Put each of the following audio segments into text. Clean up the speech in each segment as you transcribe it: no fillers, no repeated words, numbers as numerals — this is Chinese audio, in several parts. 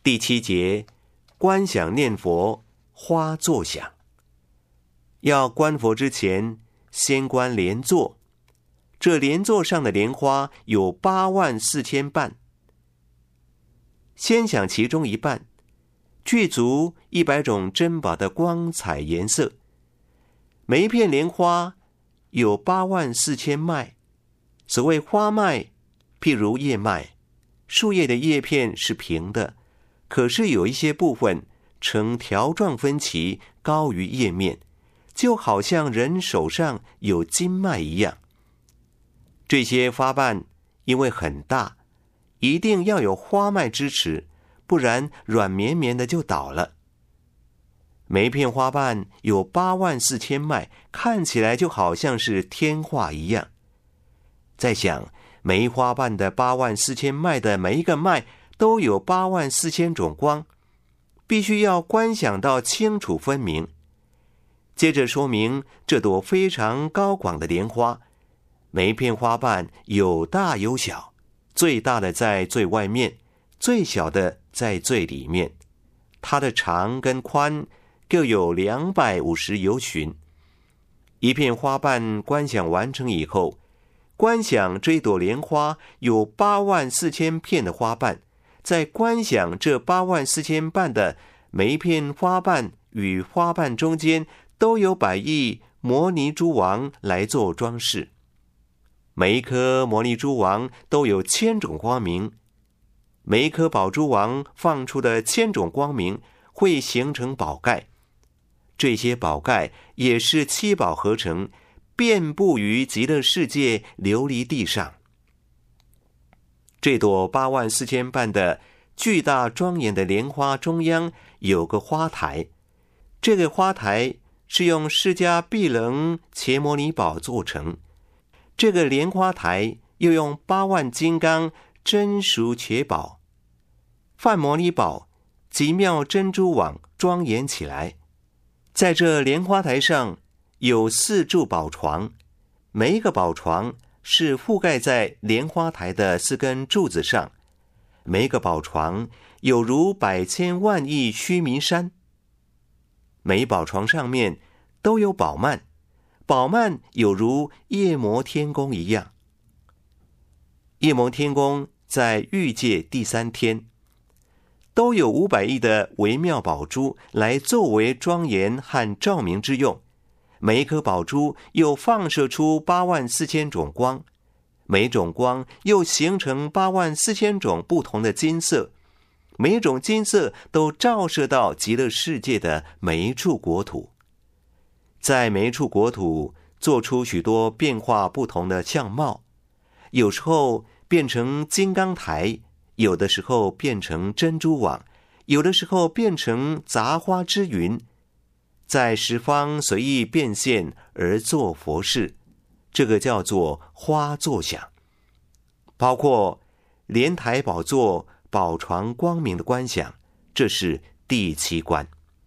第7节，观想念佛，花座想。要观佛之前，先观莲座。这莲座上的莲花有84000瓣，先想其中一半，具足100种珍宝的光彩颜色。每一片莲花有84000脉。所谓花脉，譬如叶脉，树叶的叶片是平的，可是有一些部分呈条状分歧，高于叶面，就好像人手上有筋脉一样。这些花瓣因为很大，一定要有花脉支持，不然软绵绵的就倒了。每一片花瓣有84000脉，看起来就好像是天画一样。再想，每一花瓣的84000脉的每一个脉都有84000种光，必须要观想到清楚分明。接着说明这朵非常高广的莲花，每一片花瓣有大有小，最大的在最外面，最小的在最里面。它的长跟宽各有250由旬。一片花瓣观想完成以后，观想这一朵莲花有84000片的花瓣，在观想这84000瓣的每一片花瓣与花瓣中间都有100亿摩尼珠王来做装饰。每一颗摩尼珠王都有1000种光明，每一颗宝珠王放出的1000种光明会形成宝盖，这些宝盖也是7宝合成，遍布于极乐世界琉璃地上。这朵84000瓣的巨大庄严的莲花中央有个花台，这个花台是用释迦毗棱伽摩尼宝做成。这个莲花台又用8万金刚真俗且宝、梵摩尼宝极妙珍珠网庄严起来。在这莲花台上有4柱宝床，每一个宝床是覆盖在莲花台的4根柱子上，每一个宝床有如百千万亿须弥山。每一宝床上面都有宝幔，宝幔有如夜摩天宫一样。夜摩天宫在欲界第3天，都有500亿的微妙宝珠来作为庄严和照明之用。每一颗宝珠又放射出84000种光，每种光又形成84000种不同的金色，每一种金色都照射到极乐世界的每一处国土。在每一处国土做出许多变化不同的相貌，有时候变成金刚台，有的时候变成珍珠网，有的时候变成杂花之云，在十方随意变现而做佛事，这个叫做花座想。包括莲台宝座、宝床光明的观想，这是第7观。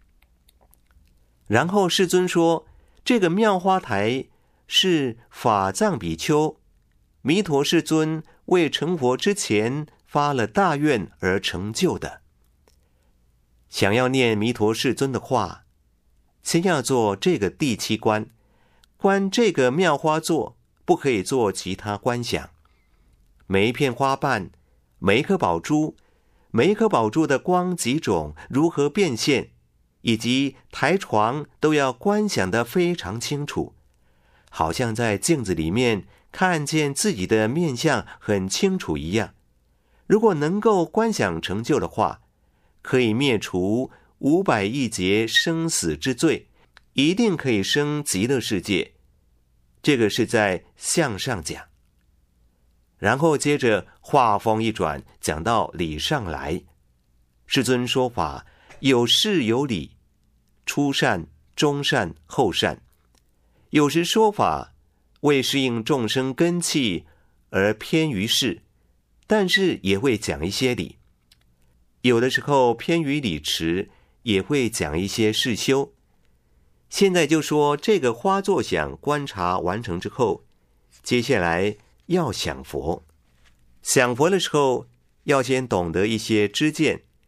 然后世尊说，这个妙花台是法藏比丘弥陀世尊未成佛之前发了大愿而成就的。想要念弥陀世尊的话，先要做这个第7观，观这个妙花座，不可以做其他观想。每一片花瓣，每一颗宝珠，每一颗宝珠的光几种如何变现，以及台床都要观想得非常清楚，好像在镜子里面看见自己的面相很清楚一样。如果能够观想成就的话，可以灭除500亿劫生死之罪，一定可以生极乐世界。这个是在相上讲。然后接着话锋一转，讲到理上来。世尊说法有事有理，初善、中善、后善。有时说法为适应众生根器而偏于事，但是也会讲一些理。有的时候偏于理持，也会讲一些事修。现在就说这个花座想观察完成之后，接下来要想佛。想佛的时候，要先懂得一些知见，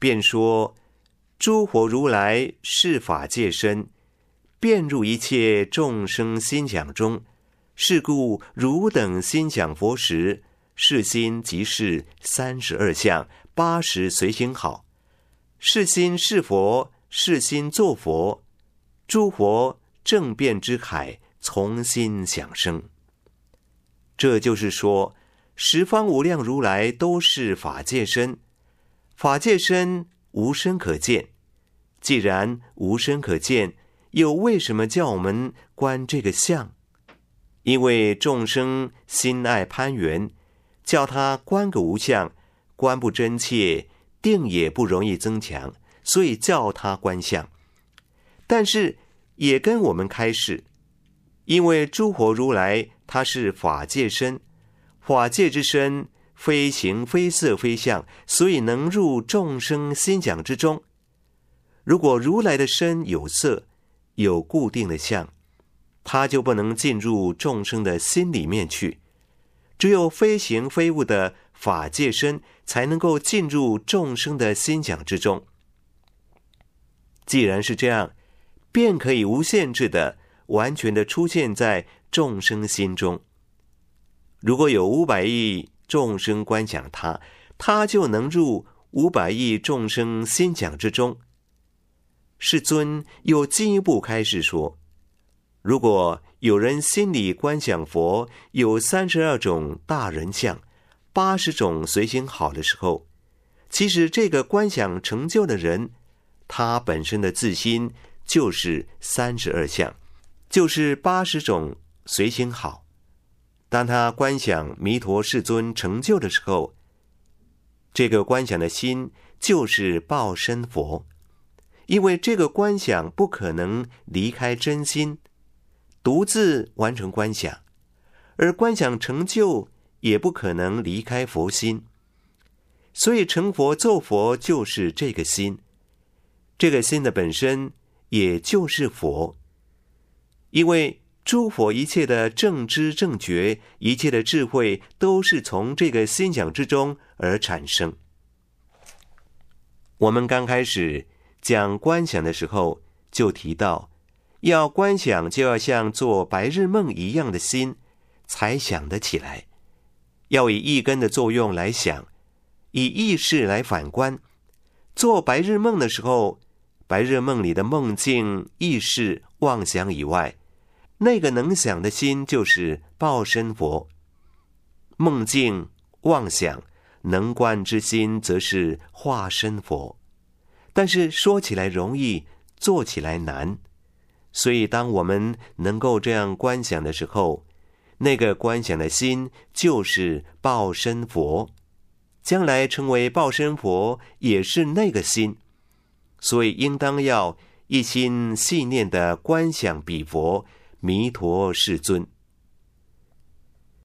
便说：诸佛如来是法界身，遍入一切众生心想中，是故汝等心想佛时，是心即是32相80随行好。是心是佛，是心作佛，诸佛正遍之海，从心想生。这就是说，十方无量如来都是法界身，法界身无身可见。既然无身可见，又为什么叫我们观这个相？因为众生心爱攀缘，叫他观个无相，观不真切，定也不容易增强，所以叫他观相。但是也跟我们开示，因为诸佛如来他是法界身，法界之身非形非色非相，所以能入众生心想之中。如果如来的身有色，有固定的相，他就不能进入众生的心里面去，只有非形非物的法界身才能够进入众生的心想之中。既然是这样，便可以无限制的完全的出现在众生心中。如果有500亿众生观想他，他就能入500亿众生心想之中。世尊又进一步开示说，如果有人心里观想佛有32种大人相，80种随行好的时候，其实这个观想成就的人，他本身的自心就是32相，就是80种随行好。当他观想弥陀世尊成就的时候，这个观想的心就是报身佛。因为这个观想不可能离开真心，独自完成观想，而观想成就也不可能离开佛心。所以成佛奏佛就是这个心，这个心的本身也就是佛。因为诸佛一切的正知正觉，一切的智慧都是从这个心想之中而产生。我们刚开始讲观想的时候就提到，要观想就要像做白日梦一样的心才想得起来，要以意根的作用来想，以意识来反观。做白日梦的时候，白日梦里的梦境、意识、妄想以外，那个能想的心就是报身佛。梦境、妄想、能观之心则是化身佛。但是说起来容易，做起来难。所以当我们能够这样观想的时候，那个观想的心就是报身佛，将来成为报身佛也是那个心。所以应当要一心细念的观想彼佛弥陀世尊。